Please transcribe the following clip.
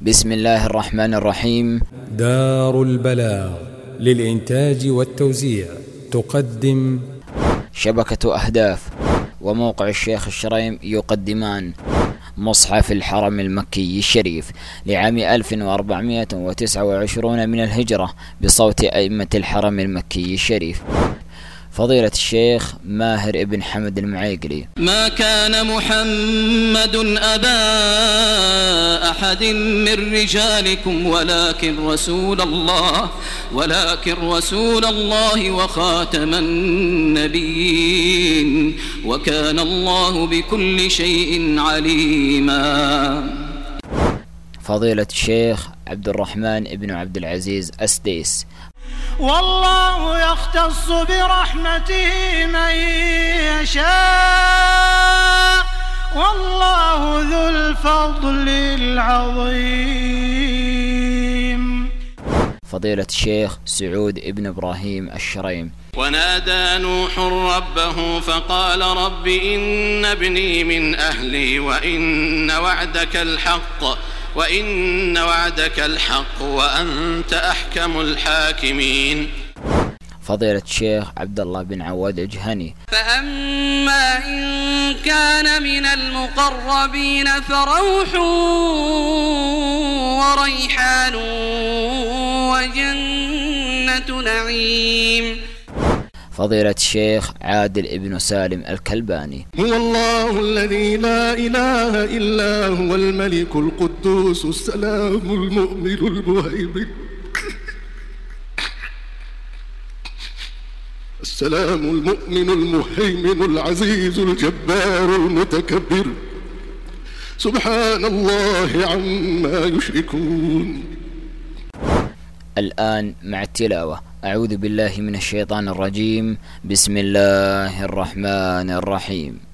بسم الله الرحمن الرحيم. دار البلاغ للإنتاج والتوزيع تقدم شبكة أهداف وموقع الشيخ الشريم يقدمان مصحف الحرم المكي الشريف لعام 1429 من الهجرة بصوت أئمة الحرم المكي الشريف. فضيلة الشيخ ماهر ابن حمد المعيقلي. ما كان محمد أبا أحد من رجالكم ولكن رسول الله وخاتم النبيين وكان الله بكل شيء عليما. فضيلة الشيخ عبد الرحمن ابن عبد العزيز أسديس. والله يختص برحمته من يشاء والله ذو الفضل العظيم. فضيلة الشيخ سعود ابن إبراهيم الشريم. ونادى نوح ربه فقال رب إن ابني من أهلي وإن وعدك الحق وأنت أحكم الحاكمين. فضيلة الشيخ عبد الله بن عواد الجهني. فأما إن كان من المقربين فروح وريحان وجنة نعيم. فضيلة الشيخ عادل ابن سالم الكلباني. هو الله الذي لا إله إلا هو الملك القدوس السلام المؤمن المهيمن العزيز الجبار المتكبر سبحان الله عما يشركون. الآن مع التلاوة. أعوذ بالله من الشيطان الرجيم. بسم الله الرحمن الرحيم.